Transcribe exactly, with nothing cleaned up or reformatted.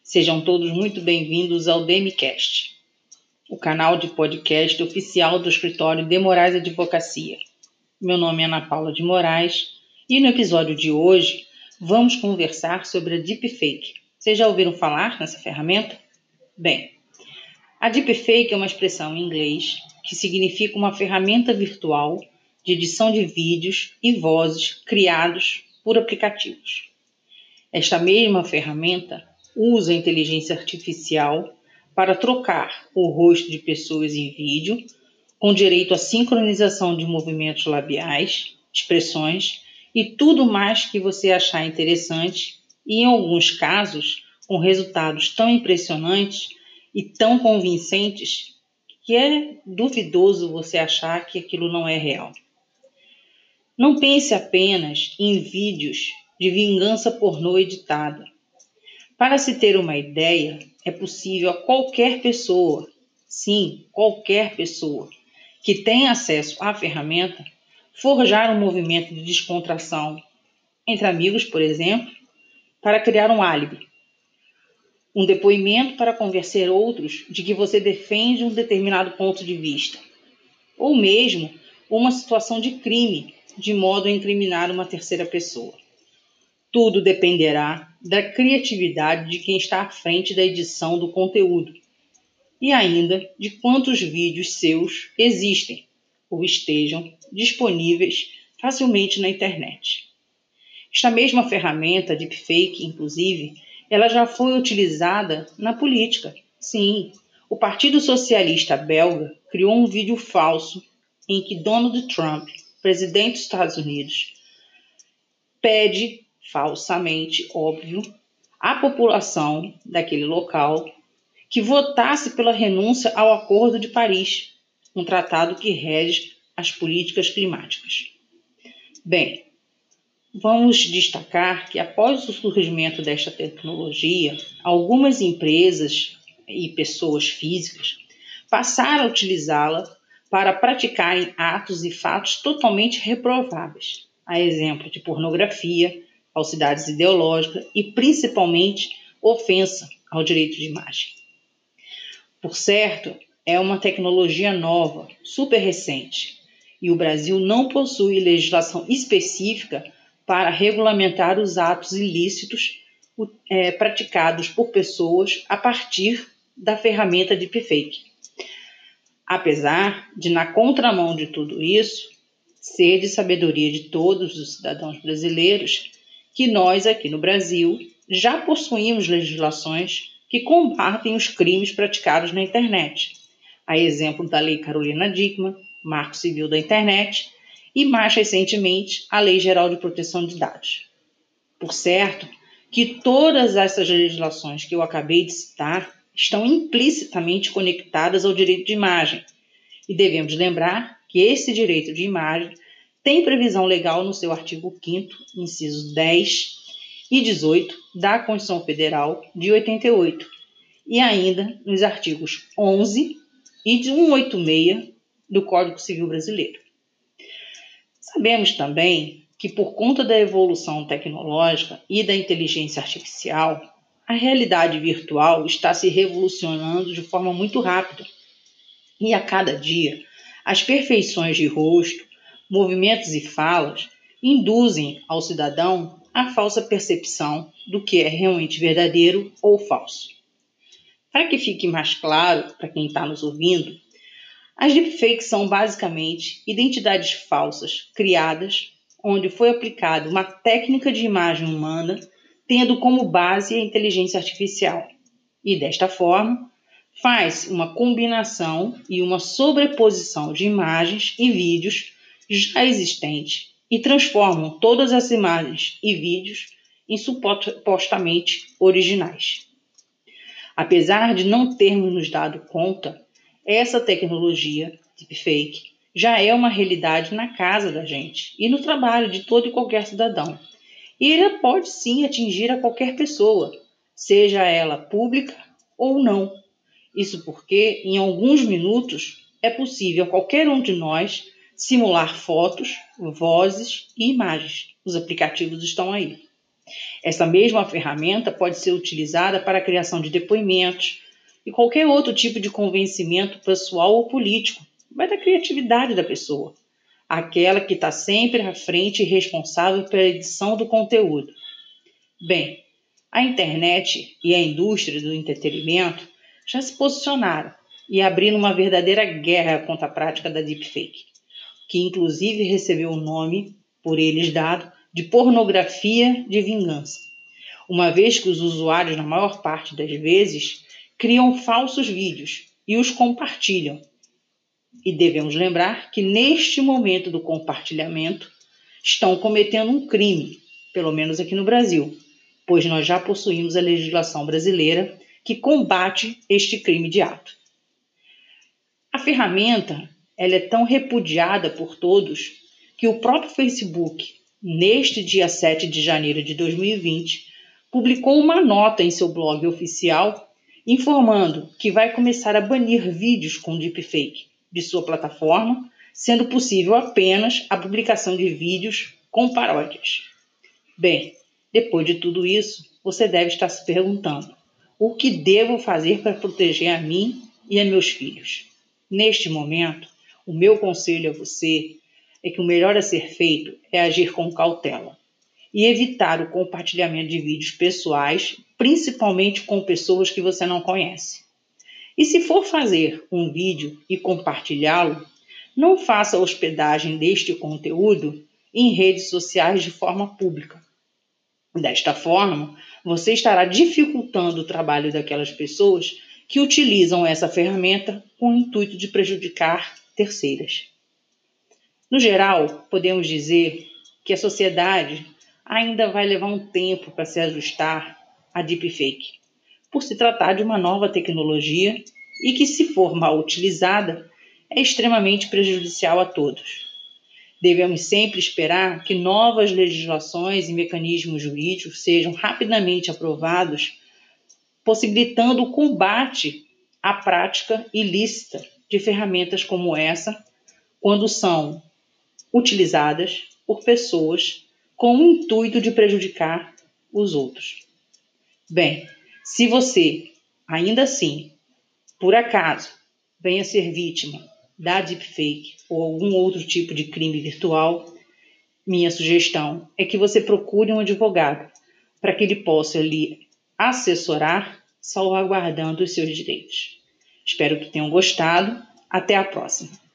Sejam todos muito bem-vindos ao DMCast, o canal de podcast oficial do escritório de Moraes Advocacia. Meu nome é Ana Paula de Moraes e no episódio de hoje vamos conversar sobre a Deepfake. Vocês já ouviram falar nessa ferramenta? Bem, a Deepfake é uma expressão em inglês que significa uma ferramenta virtual de edição de vídeos e vozes criados por aplicativos. Esta mesma ferramenta usa a inteligência artificial para trocar o rosto de pessoas em vídeo, com direito à sincronização de movimentos labiais, expressões e tudo mais que você achar interessante, e em alguns casos com resultados tão impressionantes e tão convincentes que é duvidoso você achar que aquilo não é real. Não pense apenas em vídeos de vingança pornô editada. Para se ter uma ideia, é possível a qualquer pessoa, sim, qualquer pessoa, que tenha acesso à ferramenta, forjar um movimento de descontração entre amigos, por exemplo, para criar um álibi. Um depoimento para convencer outros de que você defende um determinado ponto de vista. Ou mesmo uma situação de crime, de modo a incriminar uma terceira pessoa. Tudo dependerá da criatividade de quem está à frente da edição do conteúdo e ainda de quantos vídeos seus existem ou estejam disponíveis facilmente na internet. Esta mesma ferramenta Deepfake, inclusive, ela já foi utilizada na política. Sim, o Partido Socialista Belga criou um vídeo falso em que Donald Trump, presidente dos Estados Unidos, pede, falsamente, óbvio, à população daquele local que votasse pela renúncia ao Acordo de Paris, um tratado que rege as políticas climáticas. Bem, vamos destacar que após o surgimento desta tecnologia, algumas empresas e pessoas físicas passaram a utilizá-la para praticarem atos e fatos totalmente reprováveis, a exemplo de pornografia, falsidades ideológicas e, principalmente, ofensa ao direito de imagem. Por certo, é uma tecnologia nova, super recente, e o Brasil não possui legislação específica para regulamentar os atos ilícitos é, praticados por pessoas a partir da ferramenta Deepfake. Apesar de, na contramão de tudo isso, ser de sabedoria de todos os cidadãos brasileiros que nós, aqui no Brasil, já possuímos legislações que combatem os crimes praticados na internet, a exemplo da Lei Carolina Dickmann, Marco Civil da Internet, e mais recentemente a Lei Geral de Proteção de Dados. Por certo, que todas essas legislações que eu acabei de citar estão implicitamente conectadas ao direito de imagem. E devemos lembrar que esse direito de imagem tem previsão legal no seu artigo quinto, incisos dez e dezoito da Constituição Federal de oitenta e oito, e ainda nos artigos onze e de cento e oitenta e seis do Código Civil Brasileiro. Sabemos também que, por conta da evolução tecnológica e da inteligência artificial, a realidade virtual está se revolucionando de forma muito rápida. E a cada dia, as perfeições de rosto, movimentos e falas induzem ao cidadão a falsa percepção do que é realmente verdadeiro ou falso. Para que fique mais claro para quem está nos ouvindo, as deepfakes são basicamente identidades falsas criadas onde foi aplicada uma técnica de imagem humana tendo como base a inteligência artificial. E desta forma, faz uma combinação e uma sobreposição de imagens e vídeos já existentes e transformam todas as imagens e vídeos em supostamente originais. Apesar de não termos nos dado conta, essa tecnologia Deepfake já é uma realidade na casa da gente e no trabalho de todo e qualquer cidadão. E ela pode sim atingir a qualquer pessoa, seja ela pública ou não. Isso porque, em alguns minutos, é possível a qualquer um de nós simular fotos, vozes e imagens. Os aplicativos estão aí. Essa mesma ferramenta pode ser utilizada para a criação de depoimentos e qualquer outro tipo de convencimento pessoal ou político. Vai da criatividade da pessoa, aquela que está sempre à frente e responsável pela edição do conteúdo. Bem, a internet e a indústria do entretenimento já se posicionaram e abriram uma verdadeira guerra contra a prática da deepfake, que inclusive recebeu o nome, por eles dado, de pornografia de vingança, uma vez que os usuários, na maior parte das vezes, criam falsos vídeos e os compartilham. E devemos lembrar que neste momento do compartilhamento estão cometendo um crime, pelo menos aqui no Brasil, pois nós já possuímos a legislação brasileira que combate este crime de ato. A ferramenta ela é tão repudiada por todos que o próprio Facebook, neste dia sete de janeiro de dois mil e vinte, publicou uma nota em seu blog oficial informando que vai começar a banir vídeos com deepfake de sua plataforma, sendo possível apenas a publicação de vídeos com paródias. Bem, depois de tudo isso, você deve estar se perguntando: o que devo fazer para proteger a mim e a meus filhos? Neste momento, o meu conselho a você é que o melhor a ser feito é agir com cautela e evitar o compartilhamento de vídeos pessoais, principalmente com pessoas que você não conhece. E se for fazer um vídeo e compartilhá-lo, não faça a hospedagem deste conteúdo em redes sociais de forma pública. Desta forma, você estará dificultando o trabalho daquelas pessoas que utilizam essa ferramenta com o intuito de prejudicar terceiras. No geral, podemos dizer que a sociedade ainda vai levar um tempo para se ajustar à deepfake, por se tratar de uma nova tecnologia e que, se for mal utilizada, é extremamente prejudicial a todos. Devemos sempre esperar que novas legislações e mecanismos jurídicos sejam rapidamente aprovados, possibilitando o combate à prática ilícita de ferramentas como essa, quando são utilizadas por pessoas com o intuito de prejudicar os outros. Bem, se você, ainda assim, por acaso, venha ser vítima da deepfake ou algum outro tipo de crime virtual, minha sugestão é que você procure um advogado para que ele possa lhe assessorar, salvaguardando os seus direitos. Espero que tenham gostado. Até a próxima.